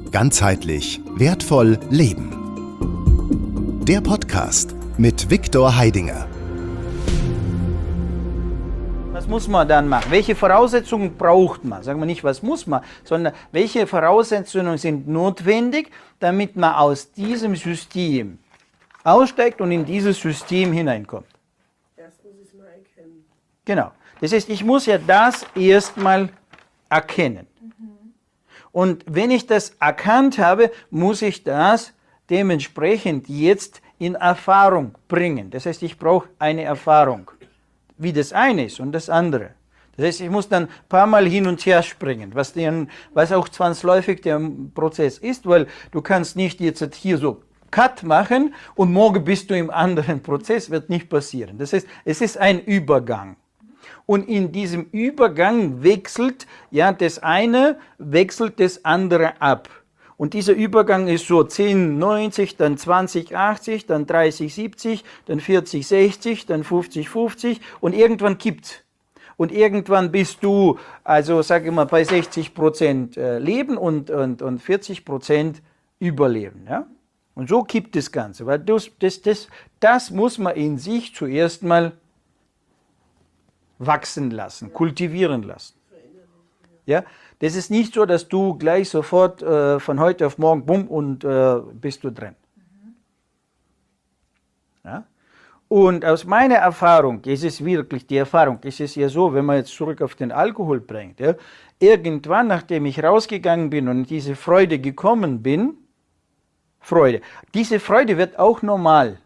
Ganzheitlich wertvoll leben. Der Podcast mit Viktor Heidinger. Was muss man dann machen? Welche Voraussetzungen braucht man? Sagen wir nicht, was muss man, sondern welche Voraussetzungen sind notwendig, damit man aus diesem System aussteigt und in dieses System hineinkommt. Erst muss ich es mal erkennen. Genau. Das heißt, ich muss ja das erstmal erkennen. Und wenn ich das erkannt habe, muss ich das dementsprechend jetzt in Erfahrung bringen. Das heißt, ich brauche eine Erfahrung, wie das eine ist und das andere. Das heißt, ich muss dann ein paar Mal hin und her springen, was auch zwangsläufig der Prozess ist, weil du kannst nicht jetzt hier so Cut machen und morgen bist du im anderen Prozess, wird nicht passieren. Das heißt, es ist ein Übergang. Und in diesem Übergang wechselt das eine, wechselt das andere ab. Und dieser Übergang ist so 10-90, dann 20-80, dann 30-70, dann 40-60, dann 50-50 und irgendwann kippt. Und irgendwann bist du, also sage ich mal, bei 60% Leben und 40% Überleben. Ja? Und so kippt das Ganze. Weil das muss man in sich zuerst mal wachsen lassen, kultivieren lassen. Ja? Das ist nicht so, dass du gleich sofort von heute auf morgen bumm und bist du drin. Ja? Und aus meiner Erfahrung, ist es wirklich die Erfahrung, ist es ja so, wenn man jetzt zurück auf den Alkohol bringt, ja, irgendwann, nachdem ich rausgegangen bin und in diese Freude gekommen bin, diese Freude wird auch normal.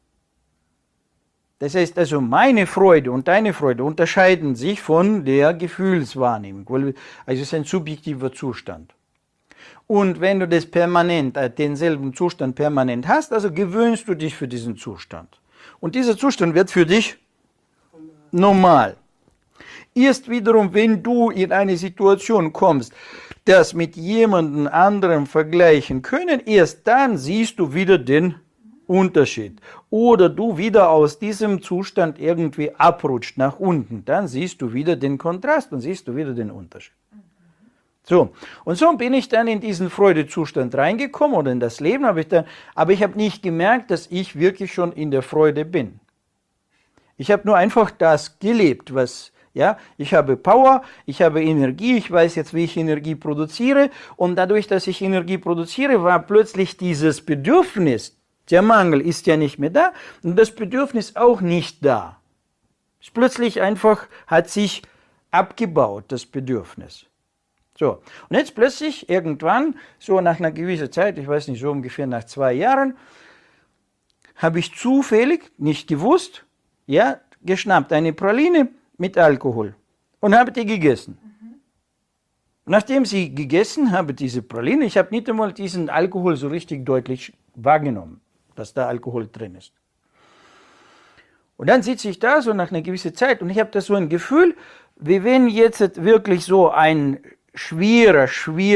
Das heißt also, meine Freude und deine Freude unterscheiden sich von der Gefühlswahrnehmung, also es ist ein subjektiver Zustand. Und wenn du das permanent, denselben Zustand permanent hast, also gewöhnst du dich für diesen Zustand. Und dieser Zustand wird für dich normal. Erst wiederum, wenn du in eine Situation kommst, das mit jemandem anderem vergleichen können, erst dann siehst du wieder den Unterschied. Oder du wieder aus diesem Zustand irgendwie abrutscht nach unten, dann siehst du wieder den Kontrast und siehst du wieder den Unterschied. So, und so bin ich dann in diesen Freudezustand reingekommen oder in das Leben, aber ich habe nicht gemerkt, dass ich wirklich schon in der Freude bin. Ich habe nur einfach das gelebt, ich habe Power, ich habe Energie, ich weiß jetzt, wie ich Energie produziere und dadurch, dass ich Energie produziere, war plötzlich dieses Bedürfnis, der Mangel ist ja nicht mehr da und das Bedürfnis auch nicht da. Es plötzlich einfach hat sich abgebaut, das Bedürfnis. So, und jetzt plötzlich irgendwann, so nach einer gewissen Zeit, ich weiß nicht, so ungefähr nach 2 Jahren, habe ich zufällig, nicht gewusst, geschnappt eine Praline mit Alkohol und habe die gegessen. Nachdem sie gegessen habe, diese Praline, ich habe nicht einmal diesen Alkohol so richtig deutlich wahrgenommen, dass da Alkohol drin ist. Und dann sitze ich da so nach einer gewissen Zeit und ich habe da so ein Gefühl, wie wenn jetzt wirklich so ein schwerer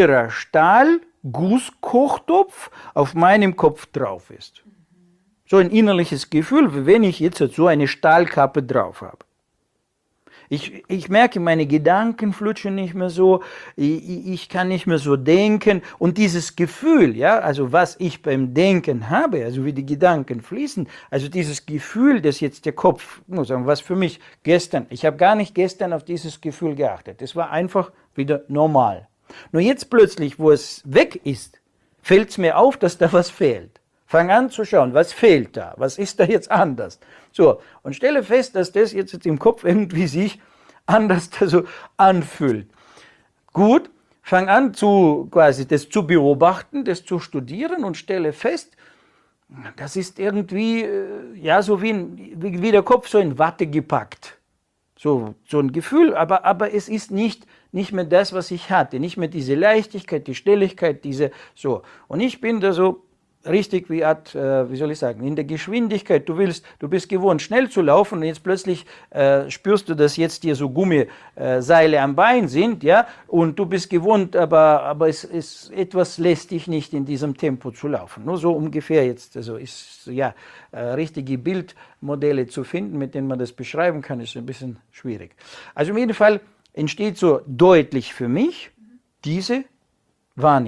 Stahl-Gusskochtopf auf meinem Kopf drauf ist. So ein innerliches Gefühl, wie wenn ich jetzt so eine Stahlkappe drauf habe. Ich merke, meine Gedanken flutschen nicht mehr so, ich kann nicht mehr so denken und dieses Gefühl, also was ich beim Denken habe, also wie die Gedanken fließen, also dieses Gefühl, das jetzt der Kopf, muss sagen, was für mich gestern, ich habe gar nicht gestern auf dieses Gefühl geachtet, das war einfach wieder normal. Nur jetzt plötzlich, wo es weg ist, fällt es mir auf, dass da was fehlt. Fang an zu schauen, was fehlt da, was ist da jetzt anders. So, und stelle fest, dass das jetzt im Kopf irgendwie sich anders anfühlt. Gut, fang an quasi das zu beobachten, das zu studieren und stelle fest, das ist irgendwie, so wie der Kopf so in Watte gepackt. So ein Gefühl, aber es ist nicht mehr das, was ich hatte, nicht mehr diese Leichtigkeit, die Stelligkeit, so. Und ich bin da so richtig wie in der Geschwindigkeit, du bist gewohnt schnell zu laufen und jetzt plötzlich spürst du, dass jetzt dir so Gummiseile am Bein sind, und du bist gewohnt, aber etwas lässt dich nicht in diesem Tempo zu laufen. Nur so ungefähr jetzt, also ist richtige Bildmodelle zu finden, mit denen man das beschreiben kann, ist ein bisschen schwierig. Also auf jeden Fall entsteht so deutlich für mich diese Wahrnehmung.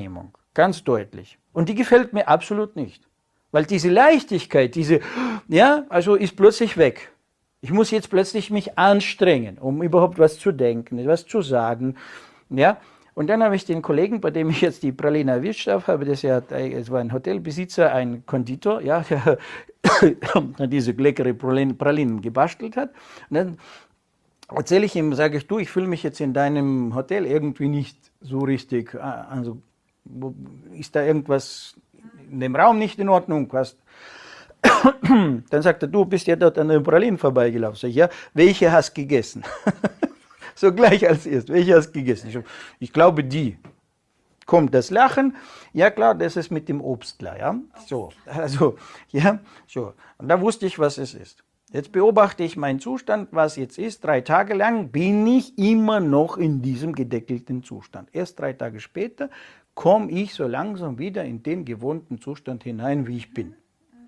Ganz deutlich. Und die gefällt mir absolut nicht. Weil diese Leichtigkeit, also ist plötzlich weg. Ich muss jetzt plötzlich mich anstrengen, um überhaupt was zu denken, was zu sagen. Ja? Und dann habe ich den Kollegen, bei dem ich jetzt die Praline erwischt habe, es war ein Hotelbesitzer, ein Konditor, ja, der diese leckere Pralinen gebastelt hat. Und dann erzähle ich ihm, sage ich, du, ich fühle mich jetzt in deinem Hotel irgendwie nicht so richtig, also ist da irgendwas in dem Raum nicht in Ordnung? Was? Dann sagt er, du bist ja dort an den Pralinen vorbeigelaufen. Sag ich, ja, welche hast du gegessen? So gleich als erst, welche hast du gegessen? Ich glaube die. Kommt das Lachen? Ja klar, das ist mit dem Obstler, ja. So, also, ja, so. Und da wusste ich, was es ist. Jetzt beobachte ich meinen Zustand, was jetzt ist. 3 Tage lang bin ich immer noch in diesem gedeckelten Zustand. Erst 3 Tage später komme ich so langsam wieder in den gewohnten Zustand hinein, wie ich bin.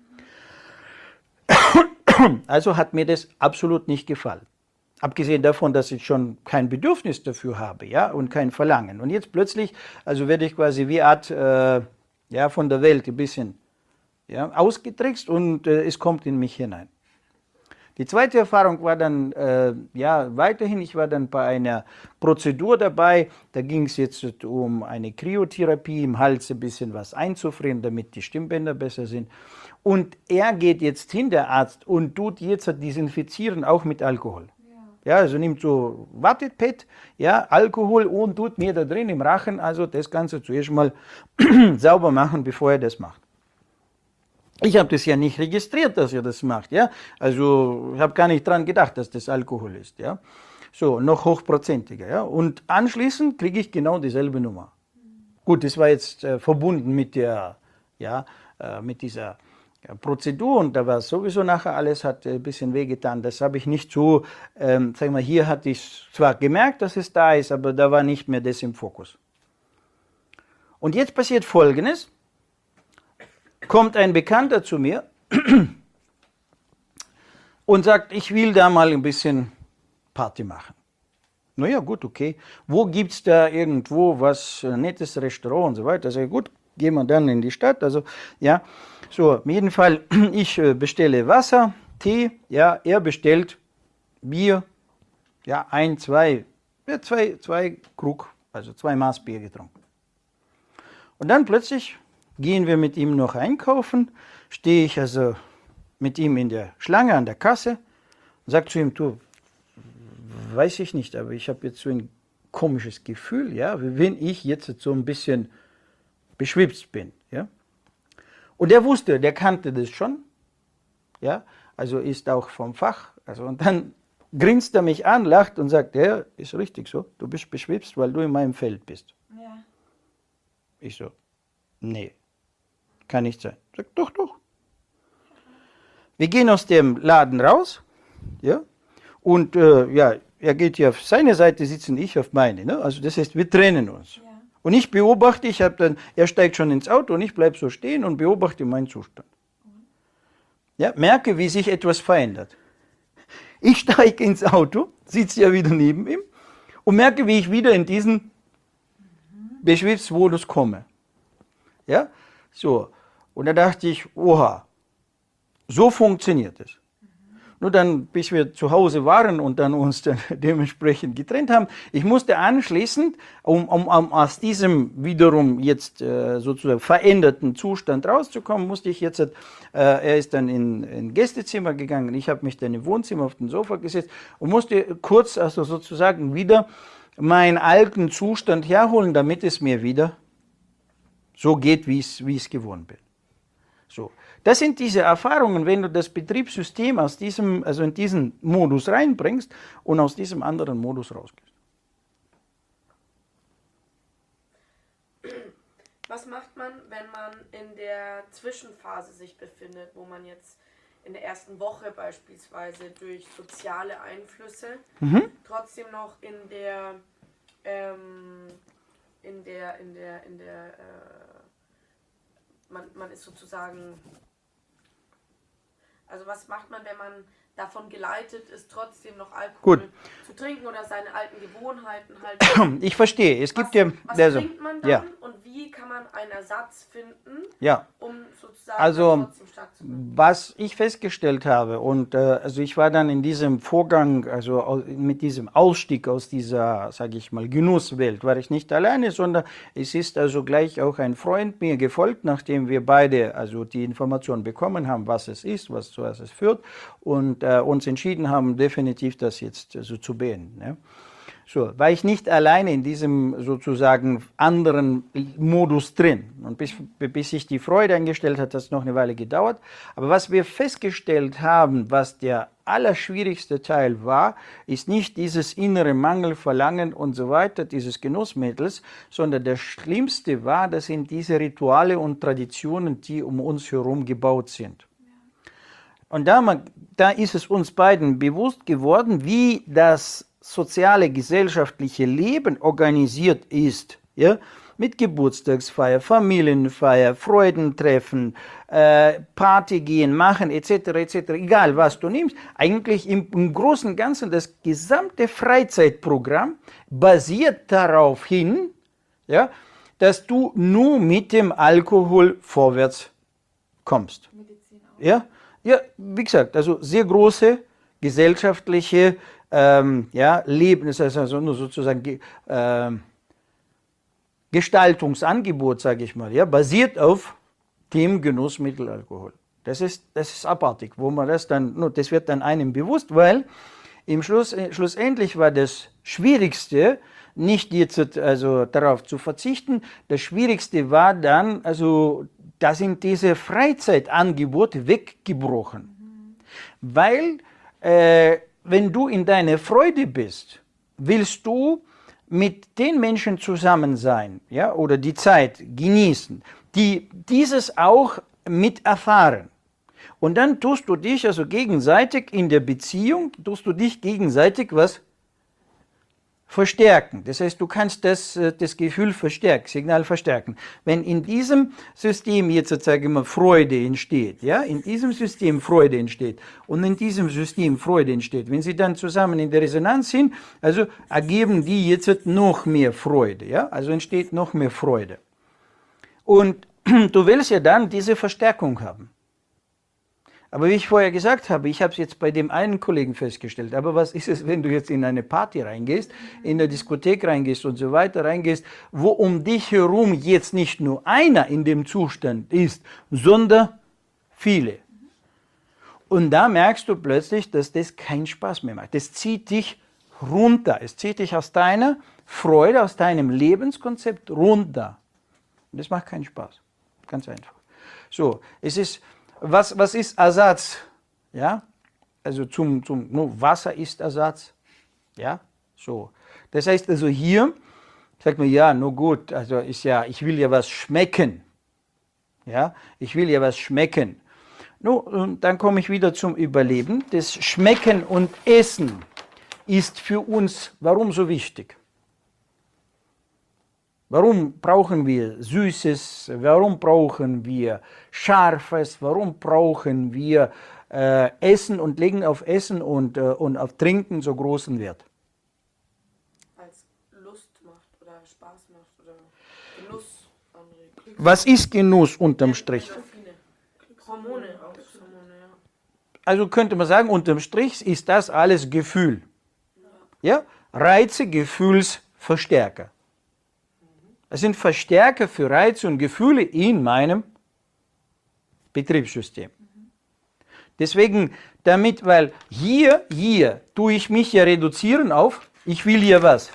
Also hat mir das absolut nicht gefallen. Abgesehen davon, dass ich schon kein Bedürfnis dafür habe, ja, und kein Verlangen. Und jetzt plötzlich, also werde ich quasi wie Art von der Welt ein bisschen ausgetrickst und es kommt in mich hinein. Die zweite Erfahrung war dann, weiterhin, ich war dann bei einer Prozedur dabei, da ging es jetzt um eine Kryotherapie, im Hals ein bisschen was einzufrieren, damit die Stimmbänder besser sind. Und er geht jetzt hin, der Arzt, und tut jetzt desinfizieren, auch mit Alkohol. Ja, also nimmt so Wattepad, ja, Alkohol und tut mir da drin im Rachen, also das Ganze zuerst mal sauber machen, bevor er das macht. Ich habe das ja nicht registriert, dass er das macht, ja. Also ich habe gar nicht dran gedacht, dass das Alkohol ist, ja. So, noch hochprozentiger, ja. Und anschließend kriege ich genau dieselbe Nummer. Gut, das war jetzt verbunden mit mit dieser Prozedur und da war sowieso nachher alles, hat ein bisschen wehgetan. Das habe ich nicht so, hier hatte ich zwar gemerkt, dass es da ist, aber da war nicht mehr das im Fokus. Und jetzt passiert Folgendes. Kommt ein Bekannter zu mir und sagt, ich will da mal ein bisschen Party machen. Naja, gut, okay. Wo gibt es da irgendwo was, ein nettes Restaurant und so weiter? Also gut, gehen wir dann in die Stadt. Also ja, so, auf jeden Fall, ich bestelle Wasser, Tee, ja, er bestellt Bier, ja, zwei Krug, also 2 Maß Bier getrunken. Und dann plötzlich gehen wir mit ihm noch einkaufen, stehe ich also mit ihm in der Schlange an der Kasse und sage zu ihm, du, weiß ich nicht, aber ich habe jetzt so ein komisches Gefühl, ja, wie wenn ich jetzt so ein bisschen beschwipst bin, ja. Und er wusste, der kannte das schon, ja, also ist auch vom Fach, also und dann grinst er mich an, lacht und sagt, ja, ist richtig so, du bist beschwipst, weil du in meinem Feld bist. Ja. Ich so, nee. Kann nicht sein. Sagt, doch, doch. Wir gehen aus dem Laden raus, ja, und er geht hier auf seine Seite sitzen, ich auf meine, ne? Also das heißt, wir trennen uns. Ja. Und ich beobachte, er steigt schon ins Auto und ich bleibe so stehen und beobachte meinen Zustand. Ja, merke, wie sich etwas verändert. Ich steige ins Auto, sitze ja wieder neben ihm und merke, wie ich wieder in diesen Beschwipsmodus komme. Ja, so. Und da dachte ich, oha, so funktioniert es. Nur dann, bis wir zu Hause waren und dann uns dann dementsprechend getrennt haben, ich musste anschließend, um aus diesem wiederum jetzt sozusagen veränderten Zustand rauszukommen, musste ich jetzt, er ist dann in ein Gästezimmer gegangen, ich habe mich dann im Wohnzimmer auf den Sofa gesetzt und musste kurz also sozusagen wieder meinen alten Zustand herholen, damit es mir wieder so geht, wie ich es gewohnt bin. So. Das sind diese Erfahrungen, wenn du das Betriebssystem in diesen Modus reinbringst und aus diesem anderen Modus rausgehst. Was macht man, wenn man in der Zwischenphase sich befindet, wo man jetzt in der ersten Woche beispielsweise durch soziale Einflüsse trotzdem noch man ist sozusagen, also was macht man, wenn man davon geleitet ist, trotzdem noch Alkohol zu trinken oder seine alten Gewohnheiten halt. Ich verstehe, es gibt ja... Was trinkt man dann und wie kann man einen Ersatz finden, Ja. um sozusagen Also, trotzdem stark zu werden. was ich festgestellt habe, und also ich war dann in diesem Vorgang, also mit diesem Ausstieg aus dieser, sage ich mal, Genusswelt, war ich nicht alleine, sondern es ist also gleich auch ein Freund mir gefolgt, nachdem wir beide also die Information bekommen haben, was es ist, was zu was es führt, und uns entschieden haben, definitiv das jetzt also zu beenden. Ja. So, war ich nicht alleine in diesem sozusagen anderen Modus drin. Und bis sich die Freude eingestellt hat, hat es noch eine Weile gedauert. Aber was wir festgestellt haben, was der allerschwierigste Teil war, ist nicht dieses innere Mangel, Verlangen und so weiter, dieses Genussmittels, sondern das Schlimmste war, das sind diese Rituale und Traditionen, die um uns herum gebaut sind. Und da ist es uns beiden bewusst geworden, wie das soziale, gesellschaftliche Leben organisiert ist, ja, mit Geburtstagsfeier, Familienfeier, Freudentreffen, Party gehen, machen, etc., egal was du nimmst, eigentlich im Großen und Ganzen das gesamte Freizeitprogramm basiert darauf hin, ja, dass du nur mit dem Alkohol vorwärts kommst. Ja, ja, wie gesagt, also sehr große gesellschaftliche Leben, das heißt also nur sozusagen Gestaltungsangebot, sage ich mal, ja, basiert auf dem Genussmittel Alkohol. Das ist abartig, wo man das wird dann einem bewusst, weil schlussendlich war das Schwierigste, nicht jetzt also darauf zu verzichten, das Schwierigste war dann, also da sind diese Freizeitangebote weggebrochen, weil wenn du in deiner Freude bist, willst du mit den Menschen zusammen sein, ja, oder die Zeit genießen, die dieses auch miterfahren. Und dann tust du dich also gegenseitig in der Beziehung, was verstärken. Das heißt, du kannst das Gefühl verstärken, Signal verstärken. Wenn in diesem System jetzt sozusagen immer Freude entsteht, ja, in diesem System Freude entsteht und in diesem System Freude entsteht, wenn sie dann zusammen in der Resonanz sind, also ergeben die jetzt noch mehr Freude, ja, also entsteht noch mehr Freude. Und du willst ja dann diese Verstärkung haben. Aber wie ich vorher gesagt habe, ich habe es jetzt bei dem einen Kollegen festgestellt, aber was ist es, wenn du jetzt in eine Party reingehst, in eine Diskothek reingehst und so weiter reingehst, wo um dich herum jetzt nicht nur einer in dem Zustand ist, sondern viele. Und da merkst du plötzlich, dass das keinen Spaß mehr macht. Das zieht dich runter, es zieht dich aus deiner Freude, aus deinem Lebenskonzept runter. Und das macht keinen Spaß, ganz einfach. So, es ist... Was ist Ersatz? Ja? Also nur Wasser ist Ersatz. Ja? So. Das heißt also hier, sagt man, ja, nur gut, also ich will ja was schmecken. Ja? Ich will ja was schmecken. Und dann komme ich wieder zum Überleben. Das Schmecken und Essen ist für uns, warum so wichtig? Warum brauchen wir Süßes? Warum brauchen wir Scharfes? Warum brauchen wir Essen und legen auf Essen und auf Trinken so großen Wert? Weil es Lust macht oder Spaß macht oder Genuss anregt. Was ist Genuss unterm Strich? Hormone, ja. Also könnte man sagen, unterm Strich ist das alles Gefühl. Ja? Reize, Gefühlsverstärker. Es sind Verstärker für Reize und Gefühle in meinem Betriebssystem. Deswegen, weil hier tue ich mich ja reduzieren auf, ich will ja was?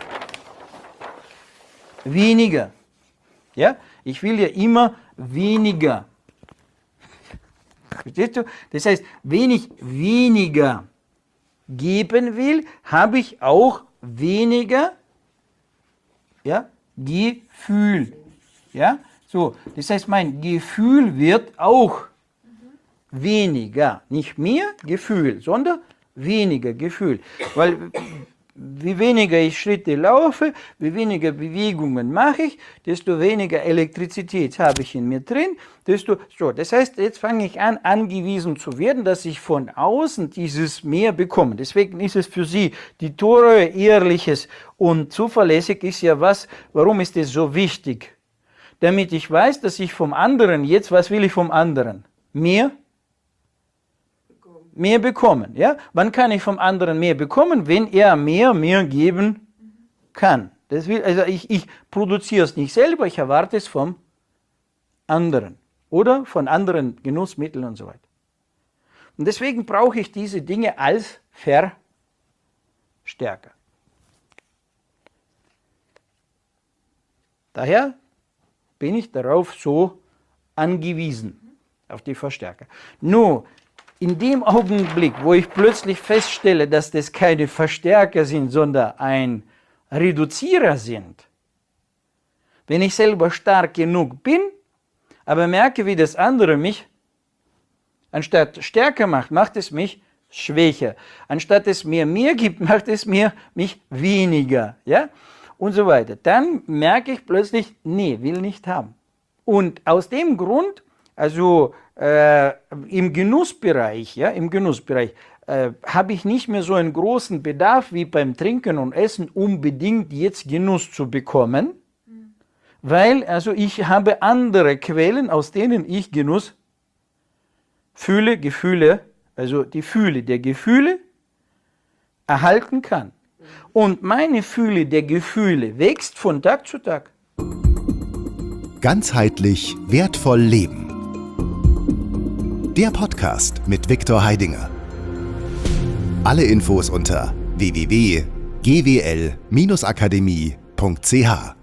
Weniger. Ja? Ich will ja immer weniger. Verstehst du? Das heißt, wenn ich weniger geben will, habe ich auch weniger, ja, Gefühl. Ja? So, das heißt, mein Gefühl wird auch weniger. Nicht mehr Gefühl, sondern weniger Gefühl. Weil wie weniger ich Schritte laufe, wie weniger Bewegungen mache ich, desto weniger Elektrizität habe ich in mir drin. Das heißt, jetzt fange ich an, angewiesen zu werden, dass ich von außen dieses mehr bekomme. Deswegen ist es für Sie, die Treue, Ehrliches und zuverlässig ist ja was, warum ist es so wichtig? damit ich weiß, dass ich vom anderen jetzt, was will ich vom anderen? Mehr bekommen. Ja? Wann kann ich vom anderen mehr bekommen? Wenn er mir geben kann. Also ich produziere es nicht selber, ich erwarte es vom anderen. Oder von anderen Genussmitteln und so weiter. Und deswegen brauche ich diese Dinge als Verstärker. Daher bin ich darauf so angewiesen, auf die Verstärker. Nur in dem Augenblick, wo ich plötzlich feststelle, dass das keine Verstärker sind, sondern ein Reduzierer sind, wenn ich selber stark genug bin, aber merke, wie das andere mich anstatt stärker macht es mich schwächer. Anstatt es mir mehr gibt, macht es mich weniger. Ja? Und so weiter. Dann merke ich plötzlich, nee, will nicht haben. Und aus dem Grund, also im Genussbereich, habe ich nicht mehr so einen großen Bedarf wie beim Trinken und Essen, unbedingt jetzt Genuss zu bekommen, weil also ich habe andere Quellen, aus denen ich Genuss fühle, Gefühle, also die Fühle der Gefühle erhalten kann. Und meine Fühle der Gefühle wächst von Tag zu Tag. Ganzheitlich wertvoll leben. Der Podcast mit Viktor Heidinger. Alle Infos unter www.gwl-akademie.ch